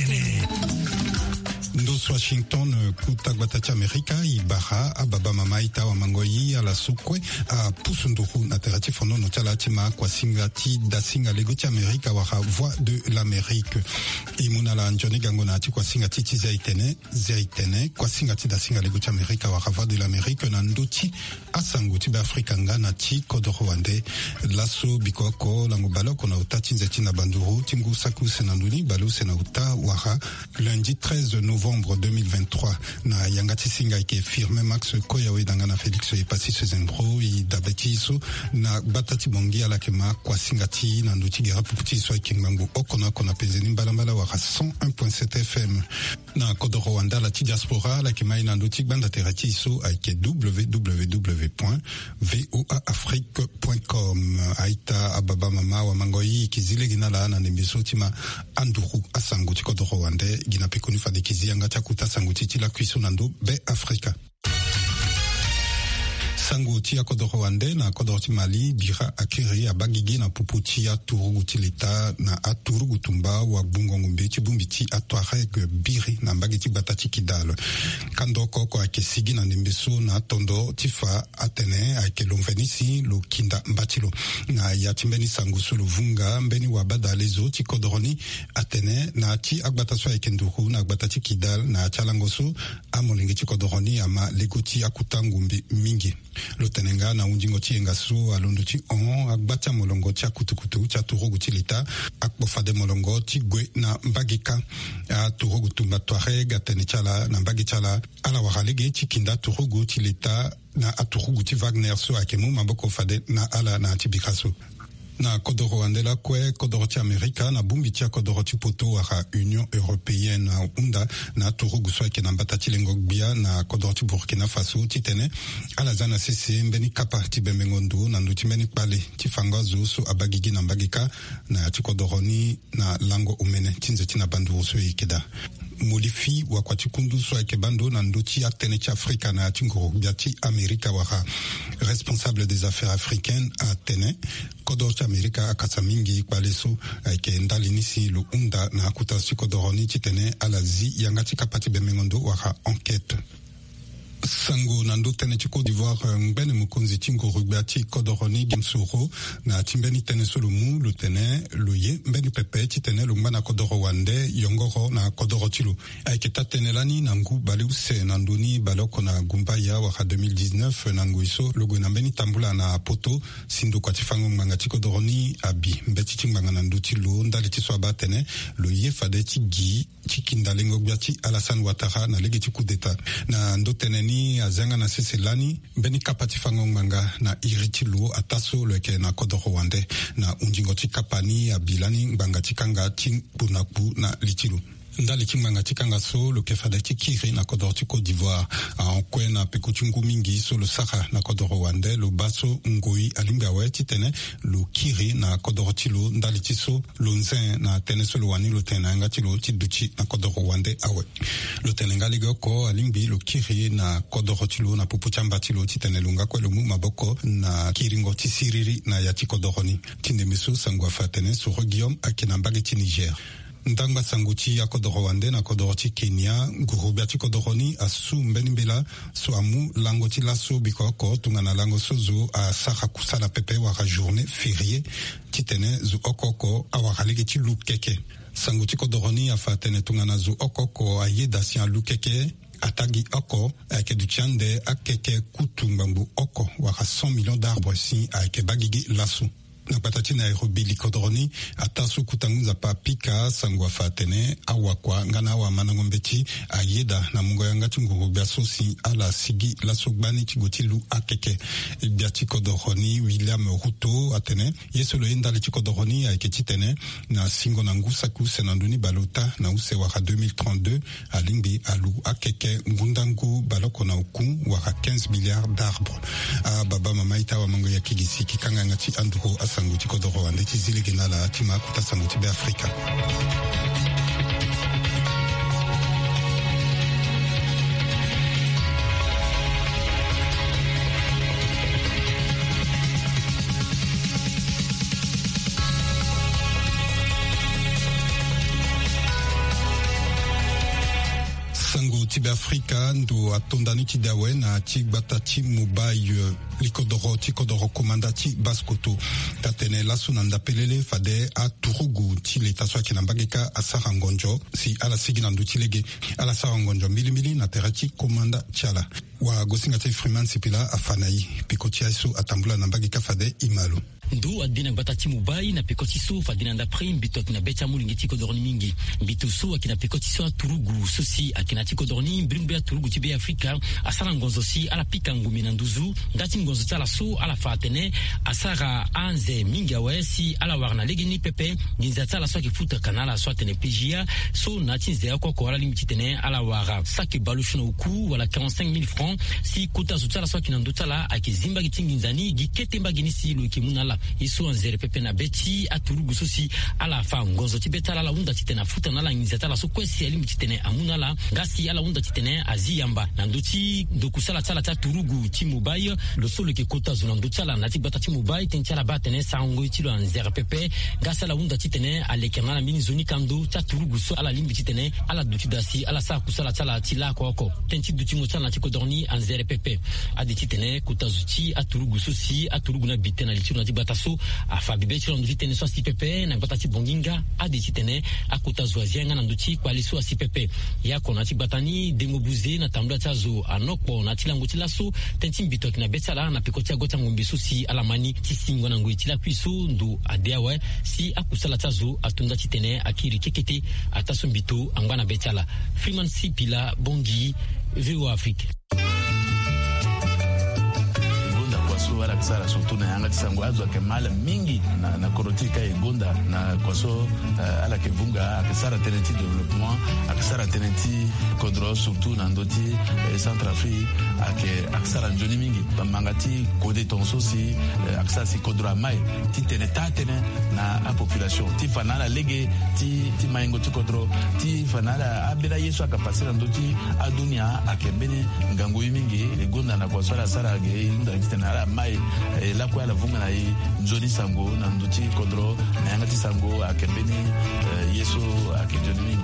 Ndos Washington kutagbatati Amerika ibara ababa mama ita wa mangoyi ala sukwe a pusunduru na teratifu no chala tima kwa singati da singa legoti Amerika wara voix de l'Amérique imuna la njoni gango na ati kwa singati ti zaitene kwa singati da singa legoti Amerika wara voix de l'Amérique na ndoti asanguti ba Afrika ngana ti kodoro wande laso bikoko lango baloko na utati nzeti na banduru tingu saku senanduni balu sena uta wara lundi 13 novembre 2023 na yangati singa ike firme Max Koyawe dangana Felix Epasi Sezembro i dabetiso na batati bongi ala kema kwa singati na nduti gera puputi so ikingbangu okona kona pezeni mbalambala waka 101.7 FM na kodoro wanda la ti diaspora la kema ina nduti banda terati so aike www.voaafrique.com aita ababa mama wa mangoi kizile gina la na nembiso tima anduru asangu ti kodoro wande gina pekoni fade kizi yanga chakuta sanguti la cuisson nando be Africa. Sanguti ya kodoro wande na kodoro Mali bira akiri ya bagigi na puputi ya turuguti leta na aturugutumba wa bungongo bumbiti atuareg biri na mbagiti batati kidal kandoko kwa kesigi na nembeso na tondo tifa atene ake lomvenisi lo kinda mbatilo na yatimbeni sangusu lo vunga mbeni wabada lezo ti kodoroni atene na ti agbataso ake nduru na agbatati kidal na chalangoso amolingi ti kodoroni ama legoti akutangumbi mingi lotenenga na undingo ti engaso alondo ti on agbata molongo ti akutukutu ti aturogu ti leta akpofade molongo ti gwe na mbagika aturogu tumba tuareg atene ti ala na mbagi ti ala ala wara lege ti kinda aturogu ti leta na aturogu ti Wagner so akemu maboko fade na ala na ti bikaso na kodoro wandela kwe kodoro ti Amerika na bumbi ti kodoro ti poto wara Union Européenne na unda na turugu so ke na batati lengogbia na kodoro ti Burkina Faso ti tene ala zana sese mbeni kapa ti bemengondo na nduti mbeni pale ti fangazo so abagigi na mbagika na ti kodoroni na lango umene ti nzeti na bandu so ikeda modifi wa kwa tikundu so ake bando na ndoti atene ti Afrika na tingoro biati Amerika wara responsable des affaires africaines atene kodoro ti Amerika akasa mingi kwaleso ake ndali nisi lo unda na akutasi kodoroni ti tene alazi yangati kapati bemengondo wara enquête sango nando tene ti Côte d'Ivoire ngbene mukonzi tingo rugbiati kodoroni gimsuro na timbeni tene solomu lo tene lo ye mbeni pepe ti tene lo ngana kodoro wande yongoro na kodoro tilo aiketa tene lani nangu bale use nandoni baloko na gumbaya waka 2019 nangu iso logo na mbeni tambula na poto sindo kwa tifango nganga ti kodoroni abi mbeti ti nganga nandu ti lo ndali ti so abatene lo ye fade ti gi ti kindalengo gbiati Alassane Ouattara na legi ti coup d'état na ndo tene ni azanga na seselani mbeni kapati fango nganga na iriti lo ataso leke na kodoro wande na undingo ti kapani abilani nganga ti kanga ti punapu na litilu ndali ti nganga ti kanga so lo ke fada ti kiri na kodoro ti Côte d'Ivoire ankue na peko ti ngu mingi so lo sara na kodoro wande lo baso ngoi alinga awe ti tene lo kiri na kodoro ti lo ndali ti so lo nzen na tene so lo wani lo tene anga ti lo ti duti na kodoro wande awe lo tene nga lege oko alingbi lo kiri na kodoro ti lo na pupu ti amba ti lo ti tene lo nga kue lo mu maboko na kiringo ti siriri na ya ti kodoro ni ti ndembe so sango afa tene so Guillaume ayeke na mbage ti Niger ndangba sanguti ya kodoro wande na kodoro ti Kenya ngurubia ti kodoroni asu mbeni mbela so amu lango ti laso bikoko tunga na lango so zo a sara kusala pepe wara journée férié ti tene zo okoko awara lege ti lu keke sanguti kodoroni afa tene tunga na zo okoko ayeda si a lu keke atagi oko ayeke duti akeke kutu ngbambu oko wara 100 millions d'arbres si ayeke bagigi laso na patati na Nairobi likodroni atasu kutanguza pa pika sangwa fatene awakwa ngana awa manangombeti ayeda na mungo yanga chunguru biasosi ala sigi la sogbani chigotilu akeke biati kodroni William Ruto atene yesolo enda le chikodroni ayeke tene na singo na ngusa kuse na nduni balota na use waka 2032 alingbi alu akeke ngundangu baloko na uku waka 15 milliards d'arbres baba mama ita wa mango ya kigisi kikanga ngati andro sanguti kodoro wande tizile genala tima kuta sanguti be Afrika. sango tibe Afrika ndo atondani tidawe na tigbata timubai likodoro komanda ti baskoto tatene lasu nanda pelele fade a turugu ti leta so akina mbageka asara ngonjo si ala sigi na nduti lege ala sara ngonjo mbili na terati komanda chala wa gosinga te Freeman Sipila afanai pikoti aiso atambula na mbageka fade imalo ndu adina batati mubai na pekoti so fadina nda prim bitot na becha mulingi tiko dorni mingi bitu so akina pekoti so turugu sosi akina tiko dorni mbrimbe turugu tibe Afrika asara ngonzo si ala pika ngumi na nduzu ngati ngonzo tala so ala fatene asara anze mingi awesi ala warna legeni pepe nginza tala so kifuta kanala so tene PJA so natinze yako ko ala limiti tene ala wara saki balushno uku wala 45,000 francs si kuta zutala so kina ndutala akizimba gitinginzani gikete mbagini si lo kimunala iso anzere pepe na beti aturugu sosi ala fa ngonzo tibeta la unda titena futa na la nginza tala so kwesi ali mtitene amuna la ngasi ala unda titene aziyamba na nduti dokusala tala ta turugu timubai lo solo ke kota zuna ndutala na tibata timubai tenchala batene sango tilo anzere pepe ngasa la unda titene alekana la mini zoni kando ta turugu so ala limbi titene ala duti dasi ala sa kusala tala tila koko tenti duti motala tiko dorni anzere pepe adi titene kota zuti aturugu sosi aturugu na bitena litiro na tibata so afabi betilo nduti tene so sipepe na batati bonginga adi titene akuta zwazianga na nduti kwa liso asipepe yako na tibatani demobuze na tambula tazo anokpo na tilango tilaso tenti bitok na betala na pekoti agota ngombe sosi alamani tisingo na ngoi tila kwiso ndu adeawe si akusala tazo atunda titene akiri kekete ataso mbito angwana betala Freeman Sipila Bongi VOA Afrique. Wala kisara surtout na yanga tisango azo kemala mingi na korotika egonda na kwaso ala kevunga akisara tenenti développement akisara tenenti kodro surtout na ndoti Centrafrique akisara njoni mingi bamangati kode tonso si akisara si kodro mai ti tene na a population ti fanala lege ti maingo ti kodro ti fanala abela yeso akapasira ndoti adunia akembene ngango mingi egonda na kwaso ala sara ge nda tena mai la kwa la vunga na nzoni sango na nduti kodro na yangati sango akembeni yeso akejoni.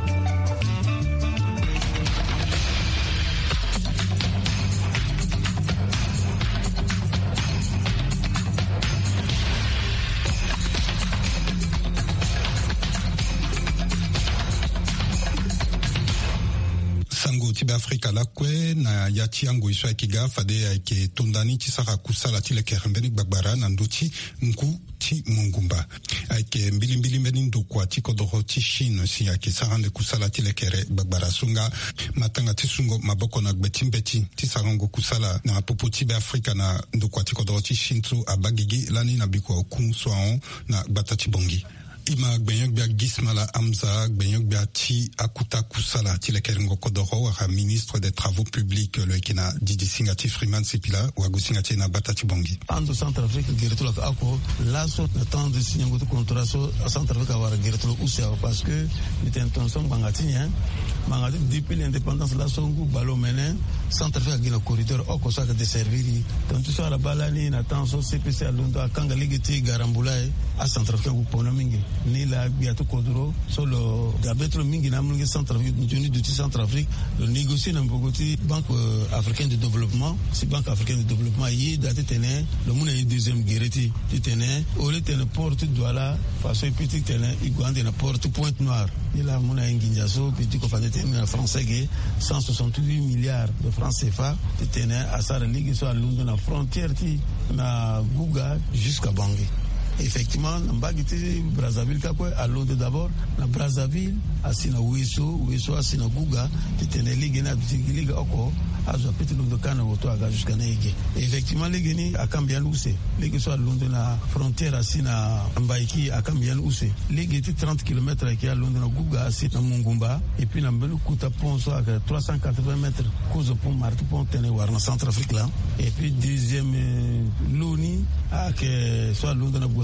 tibe Afrika la kwe na yati yango iso akiga fade ke tondani tisaka kusala tile kerembeni gbagbara na nduti nku ti mungumba ke mbili mbeni ndokwa ti kodoro ti Chine si yake sarande kusala tile kere gbagbara sunga matanga ti sungo maboko na gbetimbeti ti sarango kusala na popo tibe Afrika na ndokwa ti kodoro ti Chine so abagigi lani na biko okun soan na gbata ti bongi ima gbenyok bia gismala amza gbenyok bia ti akuta kusala ti le kerengo kodoro wa ministre des travaux publics le kina Didi Singati Freeman Sipila wa gusingati na batati bongi ando Centrafrique geretula ako laso na temps de signer un contrat so Centrafrique wa geretula usia parce que l'intention bangati nya mangati depuis l'indépendance la songu balomene Centrafrique gina corridor oko sa de servir donc tout ça la balani na temps so CPC alundo akanga ligiti garambulai a Centrafrique ku pona mingi ni la biatu kodro solo gabetro mingi na mulungi Centrafrique njoni duti Centrafrique le négocier na mbogoti Banque africaine de développement si Banque africaine de développement yi date tene le muna yi deuxième guereti tene ole tene porte douala façon petit tene igwande na porte Pointe Noire ni la muna nginja so petit ko fane tene na français ge 168 milliards de francs CFA tene asara ligi so alundu na frontière ti na Guga jusqu'à Bangui. Effectivement, Mbagiti, Brazzaville, Kakwe, à Londres d'abord, na Brazzaville, asina Ouesso, asina Guga, titene ligue na ligue oko, azo petit Londres kana woto aga jusqu'à Neige. Effectivement, ligue ni akambian use, ligue so à Londres na frontière asina Mbaiki akambian use. Ligue ti 30 km qui à Londres na Guga asina Mungumba, et puis na Mbelu Kuta pont so à 380 mètres, cause pont Marti pont tene war na Centrafrique là. Et puis deuxième Loni, à que soit Londres na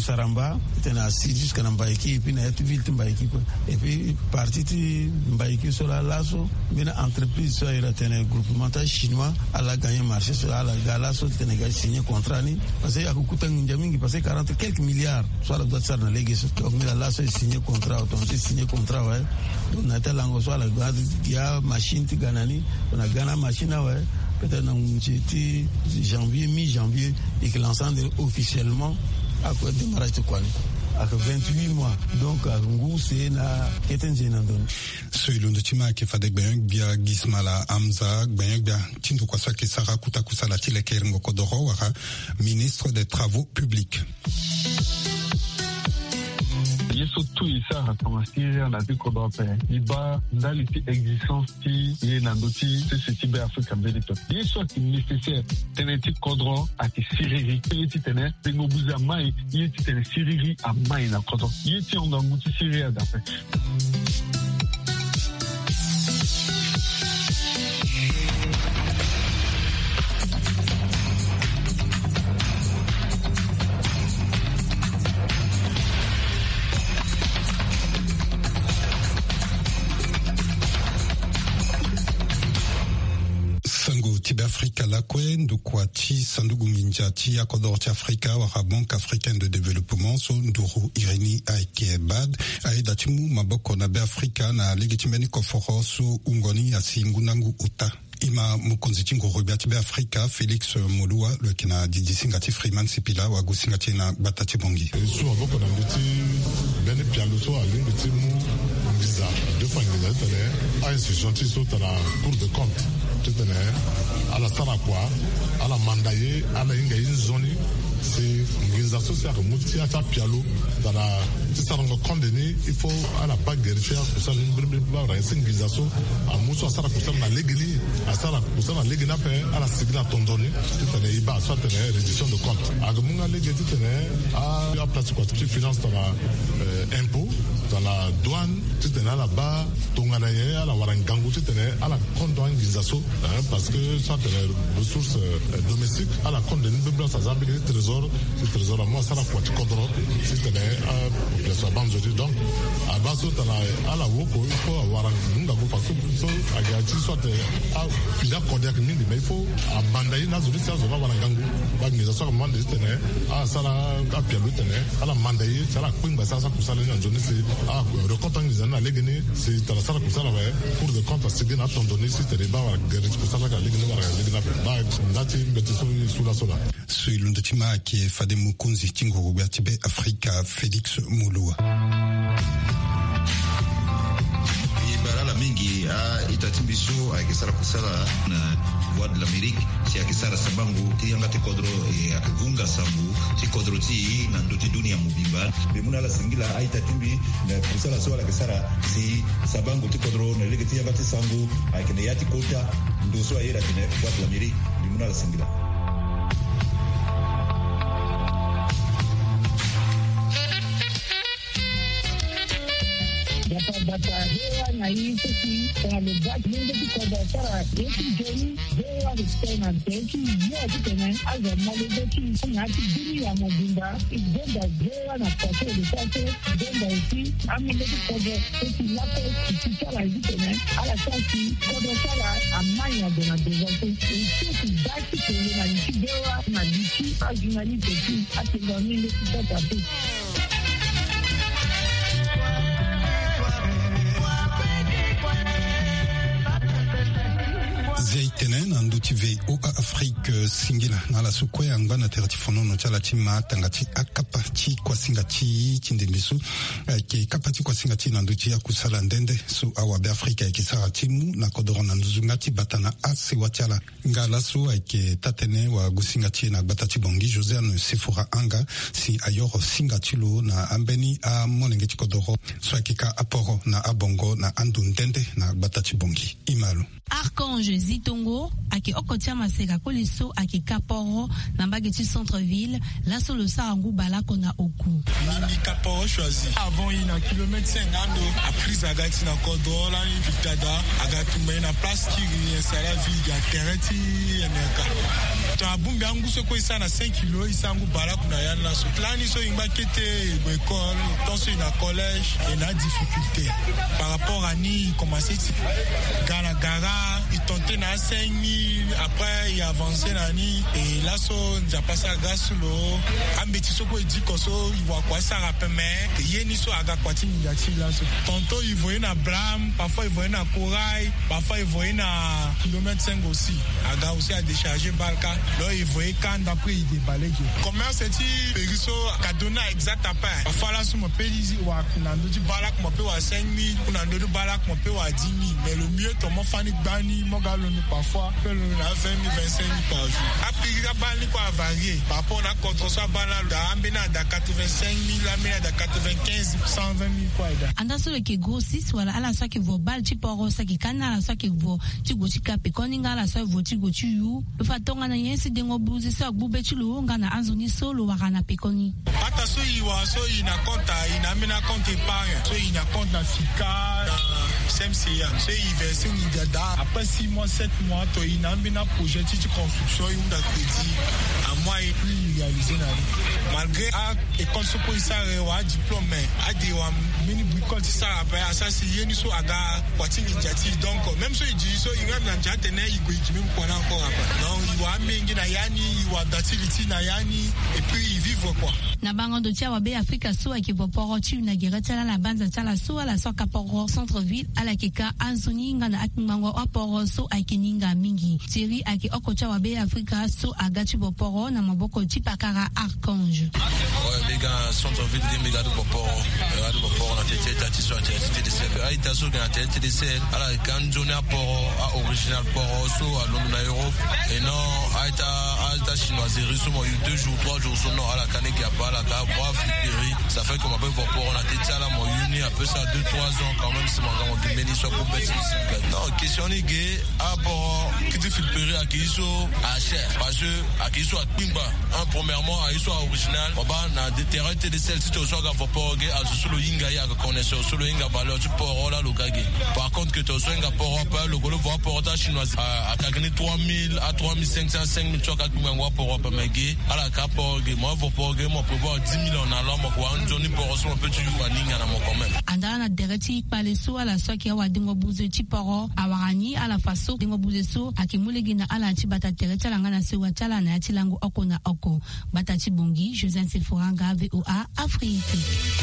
Saramba, tena assis jusqu'à Nambaiki, et puis na ville Timbaiki. Et puis parti Timbaiki sur la lasso, mais l'entreprise soit il a un groupement chinois, elle a gagné marché sur la lasso, tena signé contrat ni, parce qu'il y a beaucoup de gens passé 40 quelques milliards, soit la doit na législation, mais la lasso est signé contrat, automatiquement signé contrat, ouais. Donc na tel langue soit la il machine ti ganani, on a gagné machine ouais. Peut-être dans janvier, mi-janvier, et que l'ensemble officiellement a quoi démarrage de quoi avec 28 mois. Donc, à Ngou, c'est na Ketenjenandon. Celui de Tima qui fait des biens, bien Gismala Hamza, bien Tindu Kwasa Kesara Kutakusala Tilekerengo Kodoro, ministre des Travaux publics. Surtout ça a commencé à dire qu'on doit faire. Il va dans les existences qui est dans d'autres c'est Afrique américaine. Il est soit nécessaire tenir petit cadre à tes siriri. Il est tenir des mobiles à main. Il est tenir siriri à main à cadre. Il est on a multi siriri à d'après. Africa la Kwen de Kwati Sandugu Minjati Akodorti Africa wa Banque africaine de développement so Nduru Irini Aikebad Aidatimu Maboko na Be Africa na legitimeni koforo so Ungoni Asingunangu Uta Ima Mukonzi Ngorobiati Be Africa Félix Molua le kina Didi Singati Freeman Sipila wa Gusingati na Batati Bongi so Maboko na Nditi Bene Pialo so Alingati Mu Visa de Fangila tene a institution ti so tana Cour de compte à la Sarakwa, à la Mandaye, à la Ingaïnzoni, c'est une organisation qui a remonté à Pialo, dans la Tissarango condamné, il faut à la bague vérifier pour ça, c'est une organisation à Moussa Sarakoussa, à l'Égini, à Sarakoussa, à l'Égini, à la Signa Tondoni, c'est une IBA, soit une réduction de compte. À Gamunga Légini, à la place de finance dans l'impôt, dans la douane, c'est à la bas, Tonganaye, à la Warangangu, c'est à la compte d'organisation. Parce que ça les ressources domestiques à la compte de l'Ibébla, ça a été le trésor à moi, ça a quoi tu contrôles, c'est pour les abandonnés. Donc, à base à la Woko, il faut avoir un Mungago parce que à Gati soit à Fida Kodak Mindi, mais il faut abandonner la zone, ça va avoir un gango. L'organisation a demandé à Sala, à Pialou, à la Mandaye, ça la Queen Bassa, ça pour ça, les gens, c'est à recompte en Gizana, les Guinées, c'est à la Sala pour ça, pour de compte à Siguen à Tondoni, c'était les bars à Guéret. Celui de Tima qui est Fadé Mukunzi Tingo Bertibe Africa Félix Mulua. Barala mingi itatimbiso akisara kusala na voix de l'Amérique si akisara sabangu tianga tekodro akivunga sambu tikodro ti na ndoti dunia mubimba bemuna la singila aitatimbi na kusala so akisara si sabangu tikodro na lege tianga tisangu akine yati kota ndoso ayera tene voix de l'Amérique bemuna la singila. Hewa na hii sisi tunalobaki ndio kwa sara yetu jeni hewa tena teki yote tena aza malobeki na kidini ya mobimba igenda hewa na kwa ile sasa igenda usi amile kwa sisi lapo kitala hivi tena ala sasa kwa sara amanya dona devote sisi baki tena na hewa na lichi ajinali teki atengani kwa tatu. Tenen anduti VOA Afrique singila na la sukwe angana teratifono no chala tima tangati akapati kwa singati chindembisu ke kapati kwa singati nanduti ya kusala ndende su awabe Afrika ke saratimu na kodorona nzungati batana ase wachala ngala su ke tatene wa gusingati na batati bongi Josiane Sefora anga si ayoro singatilo na ambeni a monengeti kodoro so akika aporo na abongo na andu ndende na batati bongi Imalo Archange Zitongo Poro ake okotia maseka koliso ake Kaporo na mbageti centre-ville la solo sarangu balako na oku. Mimi Kaporo choisi. Avant il na kilomètre 50 après agati na Kodro la Vitada agatu na place qui installé ville ya terrain ti eneka. Ta bumbi angu soko isa na 5 kilo isangu balako na yana so plani so imba kete école dans une collège et na difficulté par rapport à ni commencer Gara il tentait na 5000 après il avancé na ni et là so nja passé à gasulo ambeti soko dit koso il voit quoi ça rappelle mais yeni so aga kwati ngati là so tantôt il voyait na blâme parfois il voyait na corail parfois il voyait na kilomètre 5 aussi aga aussi a décharger balka là il voyait quand d'après il déballait comment c'est periso kadona exact après parfois là so mo pelizi wa kunando di balak mo pe wa 5000 kunando di balak mo pe wa 10 000 mais le mieux to mo fani gbani mo galo ni parfois pe le na 20 000 25 000 par jour après il bani quoi varier par rapport na contre ça bana da ambena da 85 000 la mena da 95 120 000 quoi da anda so ke grossis wala ala sa ke vo bal ti poro sa ke kana ala sa ke vo ti go ti kape koninga ala sa vo ti go ti yu pe fatonga na yensi dengo bluzi sa gube ti lo nga na anzoni solo wa kana pekoni ata so iwa so ina konta ina mena konta épargne so ina konta fika SMCA so investir ni dada après 6 mois 7 mois to ina mena projet de construction yunda crédit à moi et plus réalisé na malgré a école so ko isa wa diplôme a de wa mini bricole ça après ça c'est yeni so aga kwati ni jati donc même so il dit so il même na jate na il go même quoi encore après non il wa mengi na yani il wa datility na yani et puis il vivre quoi na bango do tia wa be Afrika so akivo poro ti na gereta la banza tala so la so Kaporo centre-ville ala keka anzoni nga na atmango aporo so akininga mingi tiri aki okocha wa be Afrika so agati bo poro na maboko ti pakara Archange les gars centre-ville de Mégado Boporo na tete tati so tete de sel ai taso na tete de sel ala kanjone aporo a original poro so à Londres na Europe et non aita chinoiserie so mo 2 jours 3 jours so non ala kaneki apala ka bois flippery ça fait qu'on m'appelle Boporo na tete ala mo uni un peu ça 2-3 ans quand même c'est mon gars qui béni so pour bête non question ni gay aporo qui dit flippery à qui so à cher parce que à qui so à Pimba un premièrement à so original oba na de terrain de sel si tu so ga Boporo gay à solo inga ya connaisseur solo inga valeur tu poro la lokage par contre que tu so inga poro pas le golo voir porta chinoise à gagner 3000 à 3500 5000 tu ka kumangwa poro pas mege à la capo gay moi Boporo gay moi pour voir 10 000 en allant moi quoi un journée poro so peut tu wa ninga na mo quand même andana na dereti pale so ala so ke wa dingo buze ti poro awarani ala faso dingo buze so akimulegi na ala ti bata tereta langa na se watala na ti lango oko na oko bata ti bongi Joseph Seforanga VOA Afrique.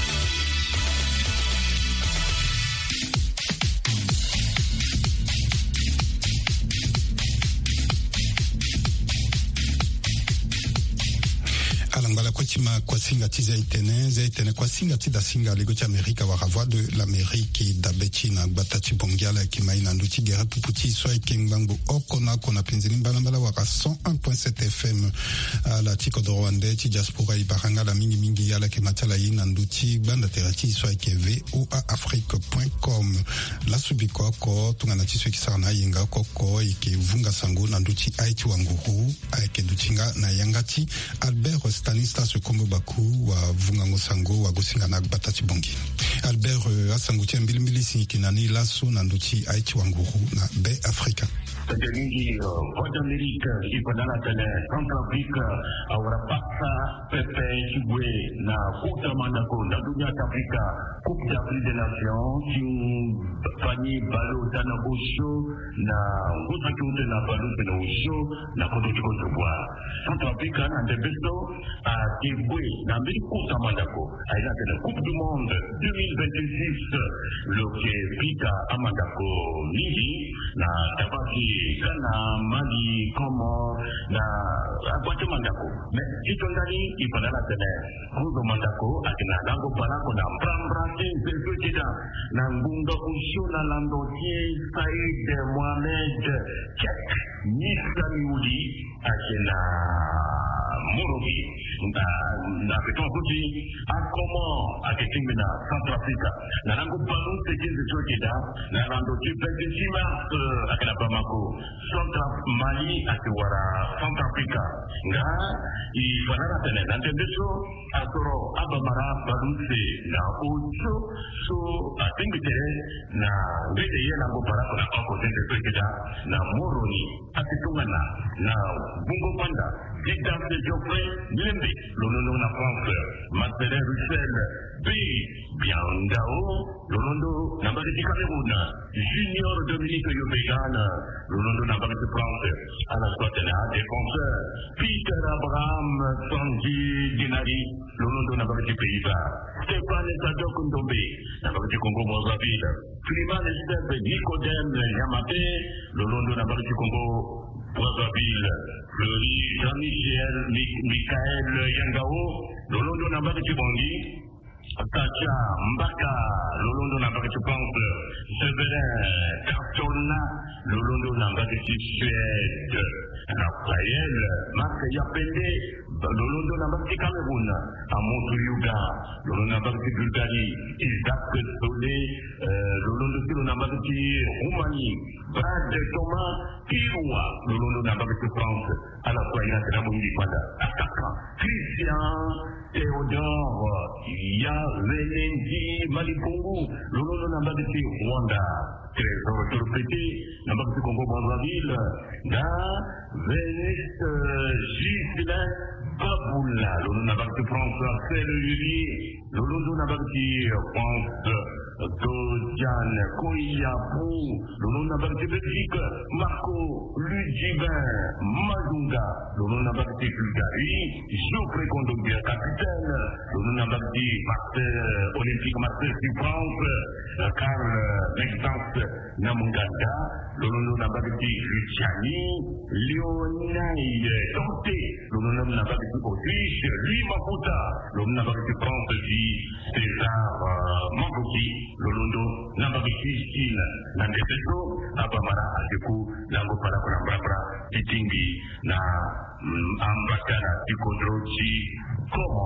alangala kwatima kwa singa tiza itene kwa singa tida singa lego cha Amerika wa voix de l'Amérique dabechi na batati bongiala kimaina nduti gera puputi so ikengbango okona kona penzini mbala wa 101.7 FM la tiko do Rwanda ti diaspora ibaranga la mingi yala kematala ina nduti banda terati so ikeve oaafrique.com la subiko ko tungana ti so kisana yinga koko ikevunga sango na nduti aiti wanguru ake dutinga na yangati Albert Stanislas Kombo Baku wa vungango sango wa gosinga na batati bongi Albert asangutia mbili sinkinani laso na nduti aiti wanguru na Be Africa Jadi Voix d'Amérique si pendant tele Centrafrique awara paksa pepe chibwe na kuta mandako na dunia Afrika Coupe d'Afrique des Nations si fani balo tana osho na kuta kiute na balo tana osho na koto chikoto bwa Centrafrique na ndebesto a tibwe na mbili kuta mandako aina tele Coupe du Monde 2026 loke pita amandako niji na tabaki Ghana, Mali, Comor, na Akwate Mandako. Mais si tu as dit, il fallait la télé. Rudo Mandako, akina lango palako na mbrambranti, pelpetida, na ngunga usho na landotie, Saïd Mohamed, Tchèque, Nista Mioudi, akina Morovi na peton kuti akomo aketinga na Centrafrica na nango balu tekinze chokida na rando tipekisima akana Bamako Mali akiwara Centrafrica nga ifanana tena na ndendeso asoro abamara baluse na ocho so atingite na ngede yena ngo parako na oko tende chokida na Moroni akitungana na Bungo Panda Dictateur de Geoffrey Lembe, l'onono na France, Marcelin Russell, B. Biangao, l'onono na Bagati Cameroun, Junior Dominique Yobegan, l'onono na Bagati France, à la Sotena, défenseur, Peter Abraham Sanji Dinari, l'onono na Bagati Pays-Bas, Stéphane Sado Kundombe, na Bagati Congo Brazzaville, Freeman Estep Nicodème Yamate, l'onono na Bagati Congo Brazzaville, Fleury, Jean-Michel, Michael Yangao, Lolondo Nabaki Bongi, Tacha Mbaka, Lolondo Nabaki Pense, Severin Cartona, Lolondo Nabaki Suède, Raphaël, Marc Yapende, Lolondo Nabaki Cameroun, Amontou Yuga, Lolondo Nabaki Bulgarie, Isaac Solé, Lolondo Nabaki Roumanie, Brad Thomas, Kiroua, Lolondo Nabaki France, à la fois il y a un attaquant, Christian Théodore, Yavelendi Malikongu, Lolondo Nabaki Rwanda, Trésor Torpété, Nabaki Congo Brazzaville, Da Vénus Gislain Baboula, Lolondo Nabaki France, Axel Lullier, Lolondo Nabaki France, Dodian Koyapou, Lolondo Nabaki Belgique, Marco Ludivin Mazunga, Lolondo Nabaki Bulgarie, Geoffrey Kondogbia capitaine, Lolondo Nabaki Olympique Marseille France, Karl Maxence Namunganda, Lolondo Nabaki Luciani, Lionel Dante, Lolondo Nabaki Autriche, Louis Maputa, Lolondo Nabaki France, César Mamboki, Lolondo Nabaki Chine, Nandeteso, Abamara Adeku, Lango Parakona Brabra, Itingi, na Ambakara, Tikodrochi, Komo,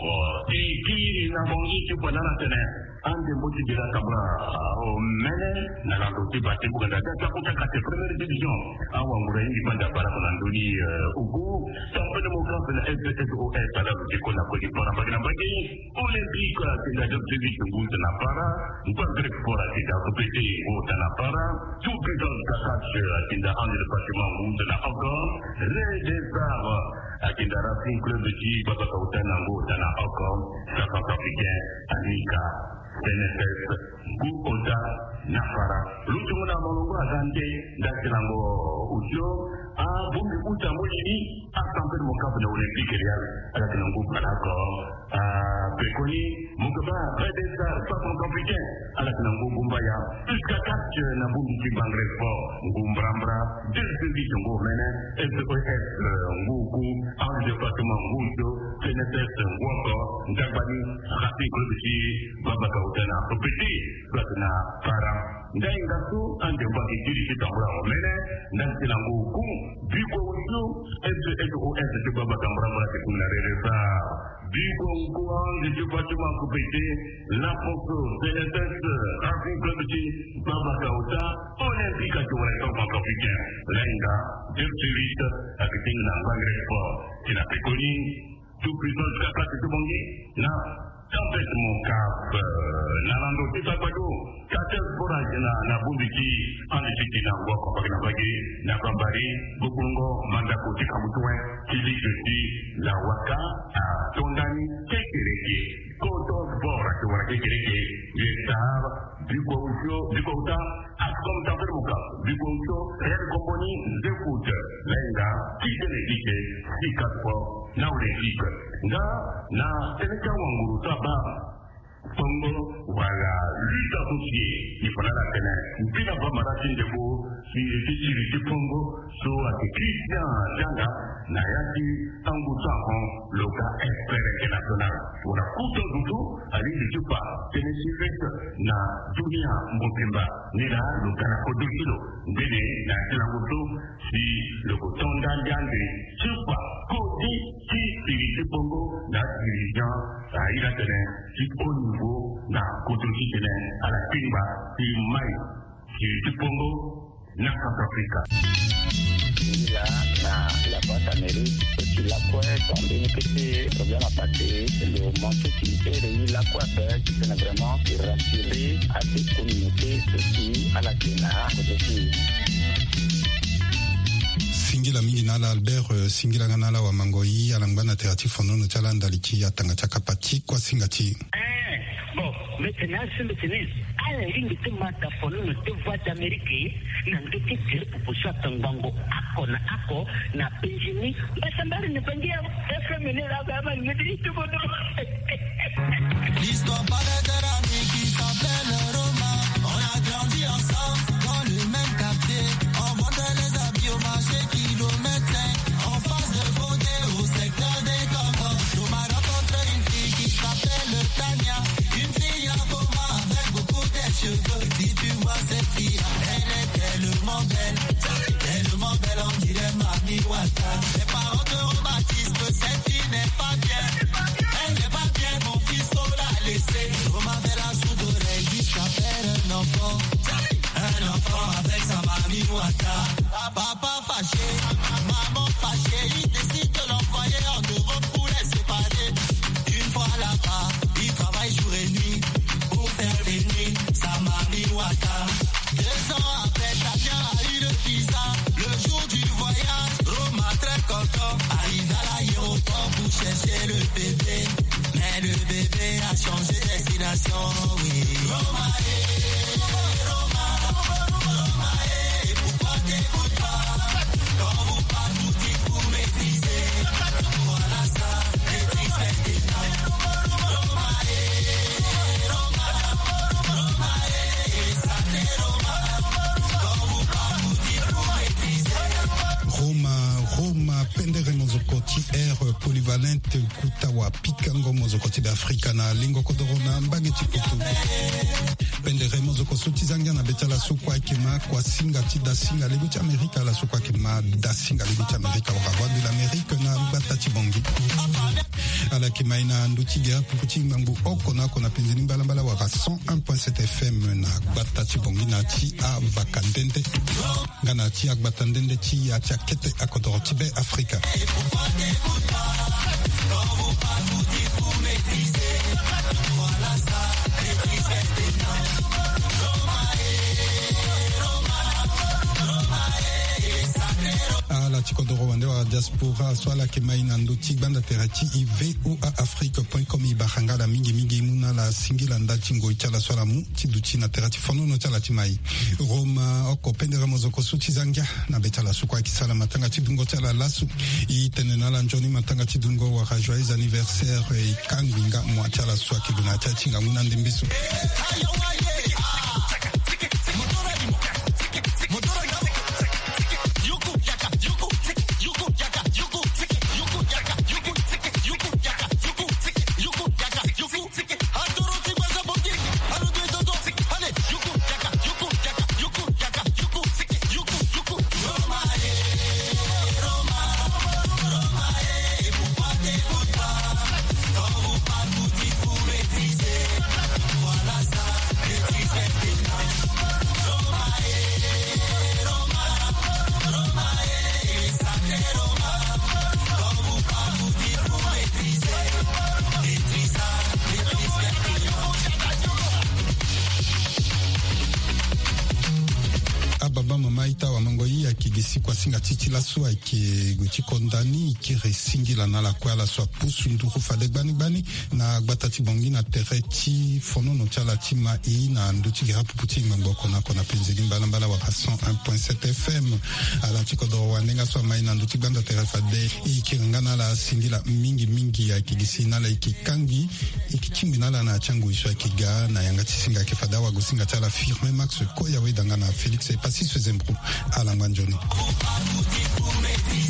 Iki, Nabongi, Tupanana Tene, Ande Moti de la Cabra, Mene, Nalando Tibati Buganda, Takuta Kate, première division, Awangura, Indipanda Parakonandoni, Ugu, Sampé démocrate, la SPSOS, à la Dikona Kodi Parabagnabagi, Olympique, c'est la Dopévik, Gout Napara, Bagre Fora, c'est la Dopété, Gout Napara, tout présent Kakash, c'est la Ande de Bâtiment, Gout Napara, les Arts, à Kinda Racing Club de G, Baba Kautanango, Dana Okon, Centrafricain, Anika, CNSS, Gouota, Nafara, Lutumuna Molongo, Azante, Dakilango, Ujo, a Bumbi Uta Molini, a Sample Mokap de Olympique Real, à la Kilango Panako, a Pekoni, Mokaba, Redesa, Centrafricain, à la Kilango Bumbaya, jusqu'à 4 Nabumbi Bangre Sport, Gumbrambra, Delphi Jongo Mene, SOS, Ngoukou, en département Ngoujo, CNSS, Ngouako, Ndabani, Racing Club de Baba Kautana, Petit, Platana, Para, Ndaingasu, en débat ici, Tambra, Mene, Nantilango, Bigo, SOS, de Baba Kambrambra, qui est la Reza, Bigo, de département Coupété, La Fosso, CNSS, Racing Club de Baba Kauta, Olympique à Touareton, Centrafricain, Lainga, Delphi, avec une Bangre Sport, qui n'a pas connu, tout puissant jusqu'à place de Bongi, là, tempête mon cap, Nalando Tipapado, 14 forages na Bundiki, en Égypte, na Wako, Pagnabagi, na Bambari, Bukungo, Mandako, Tikamutouen, Kili, la Waka, à Tondani, Kekereke, Koto Sport, à Kekereke, Yesar, Bukouta, Akom Tempête mon cap, Bukouto, Red Compagnie, Zekout, Lenga, Kikereke, Sikapo, Naulekik, na Sénégal Wanguru, Taba, Congo, voilà, lutte associée, il faudra la tenir. Puis la Bamara Sindebo, Siri Congo, so at the Christian Janga, Nayati, Tangutango, Loka Expert International. Pour la Couto Dutu, Ali de Tupa, Tennessee na Dunia Mopimba, Nila, Lokana Kodokilo, Dene, na Tilangoto, si le coton d'Andiande, Tupa, Kodi, Siri Congo, na dirigeant, à Ilatene, si au niveau, na Kodokilo, à la Timba, si Mai, Siri Congo, na Africa. Là, la boîte américaine, tu l'as quoi, tombé, que c'est problème à passer, le manque d'utilité, il a quoi faire, qui peut vraiment rassurer à ces communautés, ceci, à la Kenya, aussi. Singila mingi nala Albert singila nala wa mangoi alangana terati fonono chala ndaliki ya tanga chakapati kwa singati. Bon, maintenant, c'est maintenant. À la ligne de Matafono, de voix d'Amérique, n'a pas été que pour ça, Tangango, Ako, n'a pas gêné. Mais ça m'a ne pas dire, efféminé la gamme, il me dit tout le monde. L'histoire parlait d'un ami qui s'appelle Roma. On a grandi ensemble dans le même quartier. On vendait les habits au marché kilomètre 5. En face de Vodé au secteur des Congo. Roma rencontre une fille qui s'appelle Tania. Cheveux, si tu vois cette fille, elle est tellement belle, on dirait Mami Wata. Les parents te rebaptisent que cette fille n'est pas bien, elle n'est pas bien, mon fils faut la laisser. On m'avait la sous d'oreille, il s'appelle un enfant avec sa Mami Wata. Papa fâché, maman fâchée, il décide de l'envoyer en Europe pour les séparer. Une fois là-bas, il travaille jour et nuit pour faire des nuits. Sa Mami Wata. 2 ans après, Tania a eu le visa. Le jour du voyage, Roma très content. Arrive à l'aéroport pour chercher le bébé. Mais le bébé a changé de destination, oui. Roma, et pourquoi t'écoutes pas? Quand vous parlez, vous dites vous maîtrisez. Voilà ça, maîtrise maintenant. Roma pendere mozokoti polyvalente kutawa pikango mozokoti d'Africa na lingo kodorona mbageti kutu pendere mozoko sutizanga na betala sokwa kema kwa singati da singa lebuti Amerika la sokwa kema da singa lebuti Amerika wa voix de l'Amérique na batati bongi ala kema ina ndutiga puputi mambu okona kona penzini mbala wa 101.7 FM na batati bongi na ti a vakandende ngana ti a batandende ti a kete akodoro Tibet Africa. La Tikodoro Wande wa diaspora swala kemaina ndoti banda terati ivoaafrique.com ibahanga la mingi muna la singila ndachingo ichala swala mu tiduchi na terati fono no chala timai Roma oko pendera mozoko suti zanga na betala sukwa kisala matanga tidungo chala lasu itenena la njoni matanga tidungo wa joyeux anniversaire ikangwinga mwa chala swa kiduna chachinga muna ndimbisu kwa singa titi la soa ki guti kondani ki resingi la na la kwa la soa pusu nduru fade bani na batati bongi na tereti fono no chala tima na nduti gira puputi mambo kona penzeli mbala wa 101.7 FM ala tikodo wanenga soa mai na nduti banda terefade ikirangana la singila mingi ya kigisi na la ikikangi ikichimbi na la na changu iswa kiga na yanga tisinga kifada wa gusinga chala firme max koya we dangana Felix et passi ce Zembro à la Manjoni.